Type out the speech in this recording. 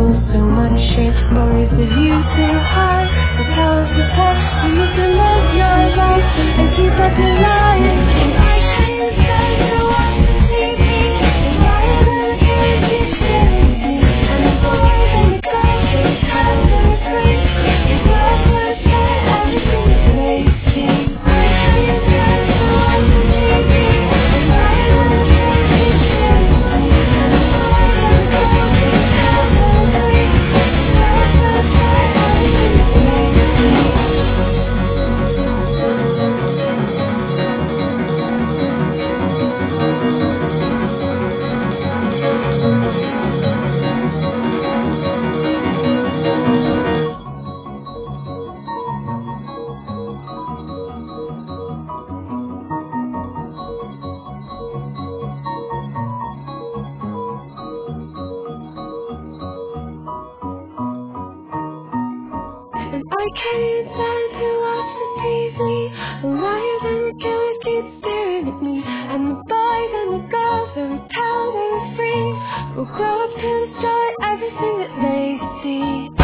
know so much shit. Stories of you so high, the towers of past. You need to live your life and keep up your life. And I can't stand to watch the TV. The liar and the kid keep staring at me. And the boys and the girls, the cats and the trees. The girls will say everything that they see. I can't stand to watch the TV. The liar and the kid keep staring at me. And the boys and the girls, the cats and the trees. The girls will say everything that they see. And I can't stand to watch the TV. The liars and the killers keep staring at me. And the boys and the girls, every town, every free will grow up to destroy everything that they see.